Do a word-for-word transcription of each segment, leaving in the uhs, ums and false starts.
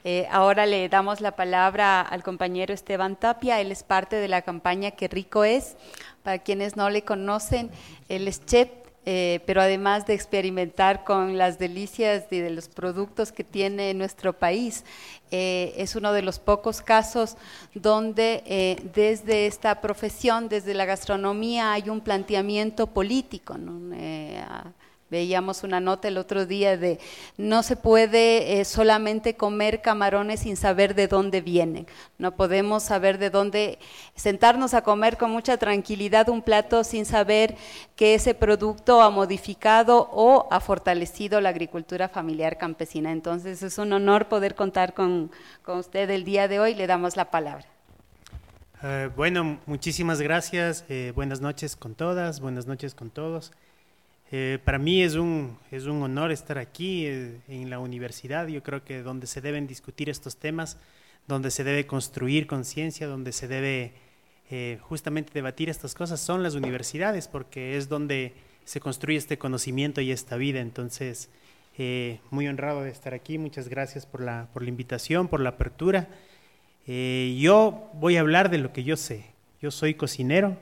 Eh, ahora le damos la palabra al compañero Esteban Tapia. Él es parte de la campaña Qué rico es. Para quienes no le conocen, él es chef, eh, pero además de experimentar con las delicias de, de los productos que tiene nuestro país, eh, es uno de los pocos casos donde eh, desde esta profesión, desde la gastronomía, hay un planteamiento político, ¿no? Eh, Veíamos una nota el otro día de no se puede eh, solamente comer camarones sin saber de dónde vienen. No podemos saber de dónde, sentarnos a comer con mucha tranquilidad un plato sin saber que ese producto ha modificado o ha fortalecido la agricultura familiar campesina. Entonces es un honor poder contar con, con usted el día de hoy. Le damos la palabra. Uh, bueno, muchísimas gracias. Eh, buenas noches con todas, buenas noches con todos. Eh, para mí es un, es un honor estar aquí eh, en la universidad. Yo creo que donde se deben discutir estos temas, donde se debe construir conciencia, donde se debe eh, justamente debatir estas cosas son las universidades, porque es donde se construye este conocimiento y esta vida. Entonces, eh, muy honrado de estar aquí. Muchas gracias por la, por la invitación, por la apertura. Eh, yo voy a hablar de lo que yo sé. Yo soy cocinero,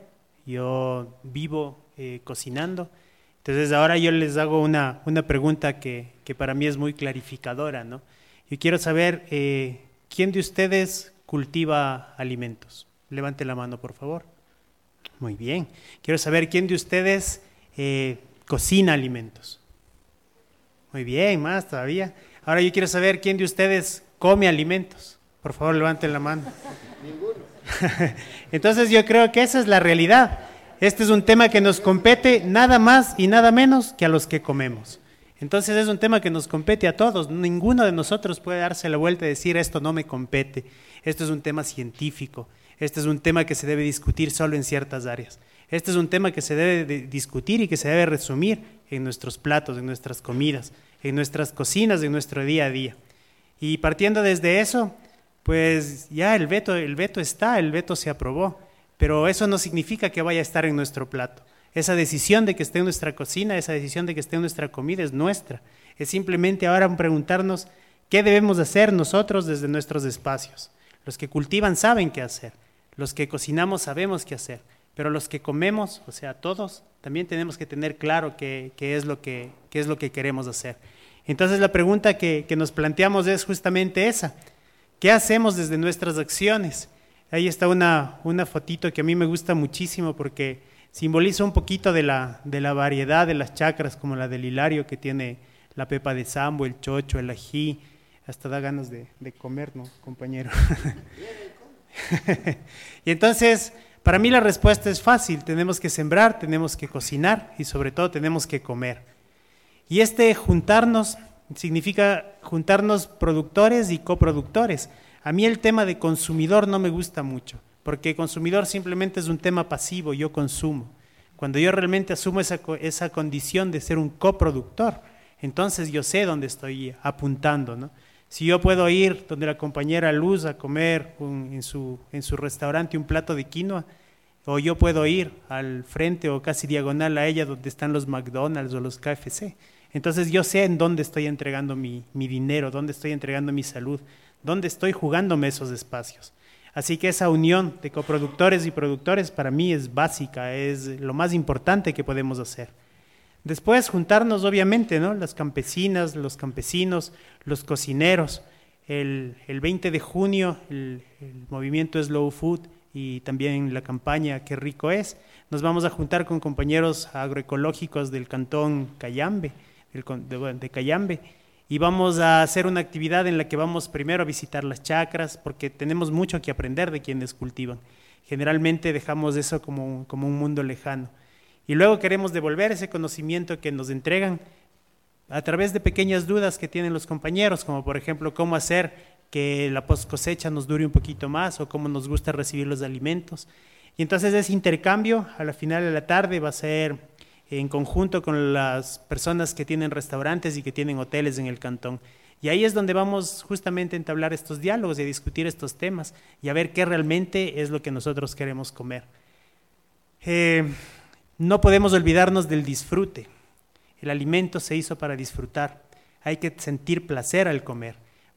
yo vivo eh, cocinando. Entonces ahora yo les hago una, una pregunta que, que para mí es muy clarificadora, ¿no? Yo quiero saber, eh, ¿quién de ustedes cultiva alimentos? Levante la mano, por favor. Muy bien. Quiero saber, ¿quién de ustedes eh, cocina alimentos? Muy bien, más todavía. Ahora yo quiero saber, ¿quién de ustedes come alimentos? Por favor, levanten la mano. Ninguno. Entonces yo creo que esa es la realidad. Este es un tema que nos compete nada más y nada menos que a los que comemos. Entonces es un tema que nos compete a todos. Ninguno de nosotros puede darse la vuelta y decir esto no me compete. Esto es un tema científico. Este es un tema que se debe discutir solo en ciertas áreas. Este es un tema que se debe de discutir y que se debe resumir en nuestros platos, en nuestras comidas, en nuestras cocinas, en nuestro día a día. Y partiendo desde eso, pues ya el veto, el veto está, el veto se aprobó. Pero eso no significa que vaya a estar en nuestro plato. Esa decisión de que esté en nuestra cocina, esa decisión de que esté en nuestra comida es nuestra. Es simplemente ahora preguntarnos qué debemos hacer nosotros desde nuestros espacios. Los que cultivan saben qué hacer, los que cocinamos sabemos qué hacer, pero los que comemos, o sea, todos, también tenemos que tener claro qué, qué, es, lo que, qué es lo que queremos hacer. Entonces la pregunta que, que nos planteamos es justamente esa. ¿Qué hacemos desde nuestras acciones? Ahí está una, una fotito que a mí me gusta muchísimo porque simboliza un poquito de la, de la variedad de las chacras, como la del Hilario, que tiene la pepa de sambo, el chocho, el ají. Hasta da ganas de, de comer, ¿no, compañero? Y entonces, para mí la respuesta es fácil. Tenemos que sembrar, tenemos que cocinar y sobre todo tenemos que comer. Y este juntarnos significa juntarnos productores y coproductores. A mí el tema de consumidor no me gusta mucho, porque consumidor simplemente es un tema pasivo, yo consumo. Cuando yo realmente asumo esa, esa condición de ser un coproductor, entonces yo sé dónde estoy apuntando, ¿no? Si yo puedo ir donde la compañera Luz a comer un, en, su, en su restaurante un plato de quinoa, o yo puedo ir al frente o casi diagonal a ella donde están los McDonald's o los K F C. Entonces yo sé en dónde estoy entregando mi, mi dinero, dónde estoy entregando mi salud, dónde estoy jugándome esos espacios. Así que esa unión de coproductores y productores para mí es básica, es lo más importante que podemos hacer. Después juntarnos obviamente, ¿no? Las campesinas, los campesinos, los cocineros. El, el veinte de junio el, el movimiento Slow Food y también la campaña Qué rico es, nos vamos a juntar con compañeros agroecológicos del cantón Cayambe, del, de, de Cayambe, y vamos a hacer una actividad en la que vamos primero a visitar las chacras, porque tenemos mucho que aprender de quienes cultivan. Generalmente dejamos eso como, como un mundo lejano. Y luego queremos devolver ese conocimiento que nos entregan a través de pequeñas dudas que tienen los compañeros, como por ejemplo cómo hacer que la post cosecha nos dure un poquito más o cómo nos gusta recibir los alimentos. Y entonces ese intercambio a la final de la tarde va a ser en conjunto con las personas que tienen restaurantes y que tienen hoteles en el cantón. Y ahí es donde vamos justamente a entablar estos diálogos y a discutir estos temas y a ver qué realmente es lo que nosotros queremos comer. Eh, no podemos olvidarnos del disfrute. El alimento se hizo para disfrutar. Hay que sentir placer al comer.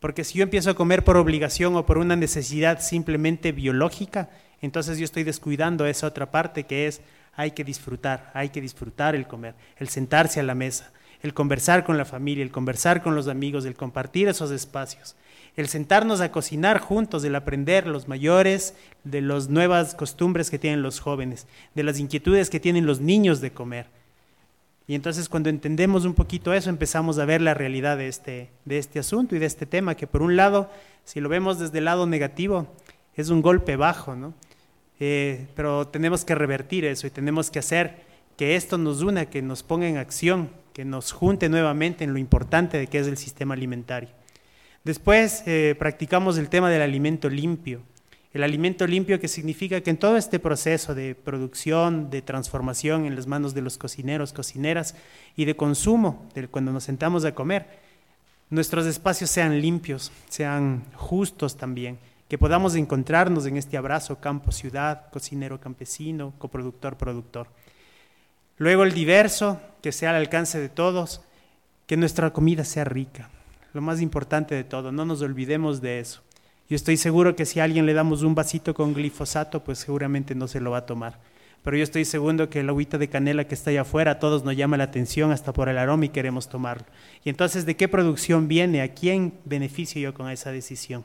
Porque si yo empiezo a comer por obligación o por una necesidad simplemente biológica, entonces yo estoy descuidando esa otra parte que es hay que disfrutar, hay que disfrutar el comer, el sentarse a la mesa, el conversar con la familia, el conversar con los amigos, el compartir esos espacios, el sentarnos a cocinar juntos, el aprender los mayores de las nuevas costumbres que tienen los jóvenes, de las inquietudes que tienen los niños de comer. Y entonces cuando entendemos un poquito eso, empezamos a ver la realidad de este, de este asunto y de este tema, que por un lado, si lo vemos desde el lado negativo, es un golpe bajo, ¿no? Eh, pero tenemos que revertir eso y tenemos que hacer que esto nos una, que nos ponga en acción, que nos junte nuevamente en lo importante de que es el sistema alimentario. Después eh, practicamos el tema del alimento limpio. El alimento limpio, que significa que en todo este proceso de producción, de transformación en las manos de los cocineros, cocineras y de consumo, de cuando nos sentamos a comer, nuestros espacios sean limpios, sean justos también, que podamos encontrarnos en este abrazo campo-ciudad, cocinero-campesino, coproductor-productor. Luego el diverso, que sea al alcance de todos, que nuestra comida sea rica, lo más importante de todo, no nos olvidemos de eso. Yo estoy seguro que si a alguien le damos un vasito con glifosato, pues seguramente no se lo va a tomar. Pero yo estoy seguro que el agüita de canela que está allá afuera a todos nos llama la atención hasta por el aroma y queremos tomarlo. Y entonces, ¿de qué producción viene? ¿A quién beneficio yo con esa decisión?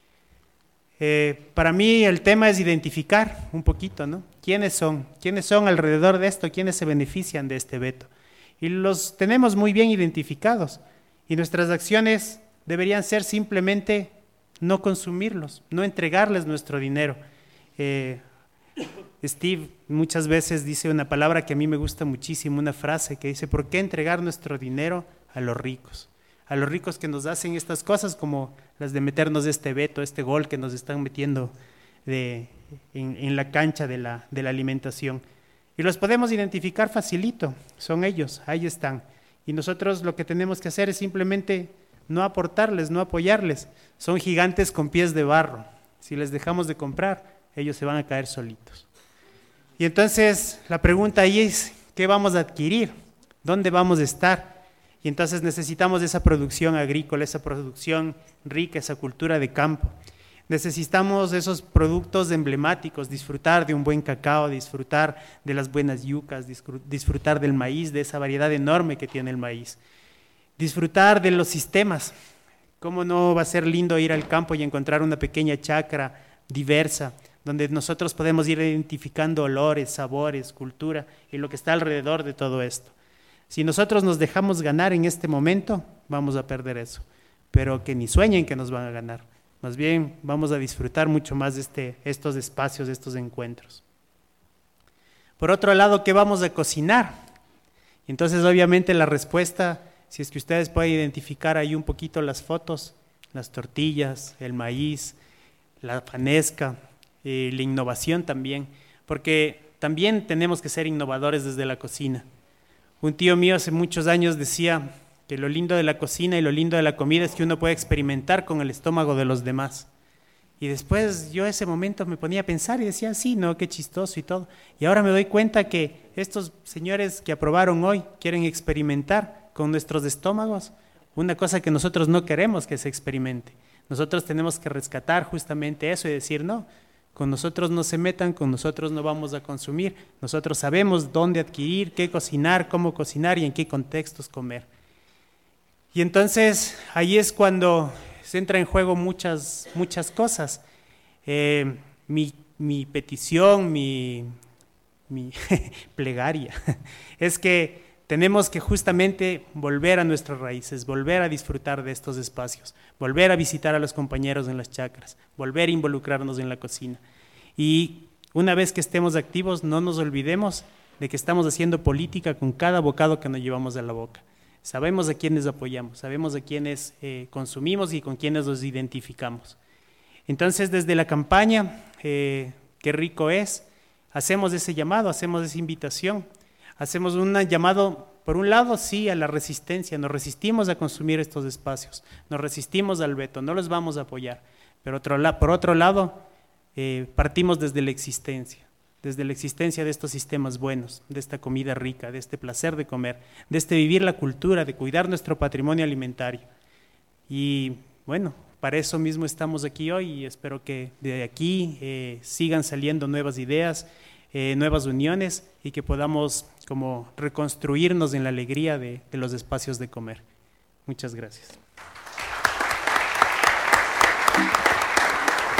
Eh, para mí el tema es identificar un poquito, ¿no? ¿Quiénes son? ¿Quiénes son alrededor de esto? ¿Quiénes se benefician de este veto? Y los tenemos muy bien identificados. Y nuestras acciones deberían ser simplemente no consumirlos, no entregarles nuestro dinero. Eh, Steve muchas veces dice una palabra que a mí me gusta muchísimo, una frase que dice: ¿por qué entregar nuestro dinero a los ricos? A los ricos que nos hacen estas cosas como las de meternos este veto, este gol que nos están metiendo de, en, en la cancha de la, de la alimentación. Y los podemos identificar facilito, son ellos, ahí están. Y nosotros lo que tenemos que hacer es simplemente no aportarles, no apoyarles. Son gigantes con pies de barro. Si les dejamos de comprar, ellos se van a caer solitos. Y entonces la pregunta ahí es, ¿qué vamos a adquirir? ¿Dónde vamos a estar? Y entonces necesitamos esa producción agrícola, esa producción rica, esa cultura de campo. Necesitamos esos productos emblemáticos, disfrutar de un buen cacao, disfrutar de las buenas yucas, disfrutar del maíz, de esa variedad enorme que tiene el maíz. Disfrutar de los sistemas. ¿Cómo no va a ser lindo ir al campo y encontrar una pequeña chacra diversa, donde nosotros podemos ir identificando olores, sabores, cultura y lo que está alrededor de todo esto? Si nosotros nos dejamos ganar en este momento, vamos a perder eso. Pero que ni sueñen que nos van a ganar. Más bien vamos a disfrutar mucho más de este, estos espacios, de estos encuentros. Por otro lado, ¿qué vamos a cocinar? Y entonces obviamente la respuesta, si es que ustedes pueden identificar ahí un poquito las fotos, las tortillas, el maíz, la fanesca, eh, la innovación también, porque también tenemos que ser innovadores desde la cocina. Un tío mío hace muchos años decía que lo lindo de la cocina y lo lindo de la comida es que uno puede experimentar con el estómago de los demás. Y después yo ese momento me ponía a pensar y decía, sí, no, qué chistoso y todo. Y ahora me doy cuenta que estos señores que aprobaron hoy quieren experimentar con nuestros estómagos una cosa que nosotros no queremos que se experimente. Nosotros tenemos que rescatar justamente eso y decir, no, con nosotros no se metan, con nosotros no vamos a consumir. Nosotros sabemos dónde adquirir, qué cocinar, cómo cocinar y en qué contextos comer. Y entonces ahí es cuando se entra en juego muchas, muchas cosas. Eh, mi, mi petición, mi, mi plegaria, es que tenemos que justamente volver a nuestras raíces, volver a disfrutar de estos espacios, volver a visitar a los compañeros en las chacras, volver a involucrarnos en la cocina. Y una vez que estemos activos, no nos olvidemos de que estamos haciendo política con cada bocado que nos llevamos a la boca. Sabemos a quiénes apoyamos, sabemos a quiénes eh, consumimos y con quiénes nos identificamos. Entonces, desde la campaña, eh, Qué Rico Es, hacemos ese llamado, hacemos esa invitación, hacemos un llamado, por un lado, sí, a la resistencia, nos resistimos a consumir estos espacios, nos resistimos al veto, no los vamos a apoyar, pero otro, por otro lado, eh, partimos desde la existencia. Desde la existencia de estos sistemas buenos, de esta comida rica, de este placer de comer, de este vivir la cultura, de cuidar nuestro patrimonio alimentario. Y bueno, para eso mismo estamos aquí hoy y espero que de aquí eh, sigan saliendo nuevas ideas, eh, nuevas uniones y que podamos como reconstruirnos en la alegría de, de los espacios de comer. Muchas gracias.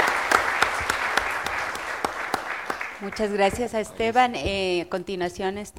Muchas gracias a Esteban. Eh, a continuación,